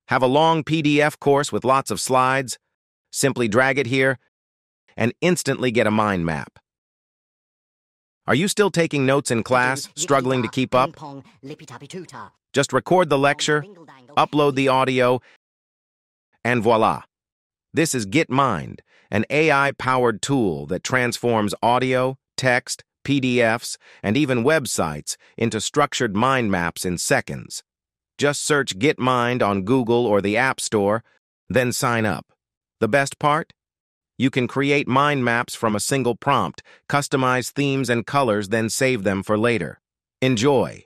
Have a long PDF course with lots of slides? Simply drag it here and instantly get a mind map. Are you still taking notes in class, struggling to keep up? Just record the lecture, upload the audio, and voila. This is GitMind, an AI-powered tool that transforms audio, text, PDFs, and even websites into structured mind maps in seconds. Just search GitMind on Google or the App Store, then sign up. The best part? You can create mind maps from a single prompt, customize themes and colors, then save them for later. Enjoy!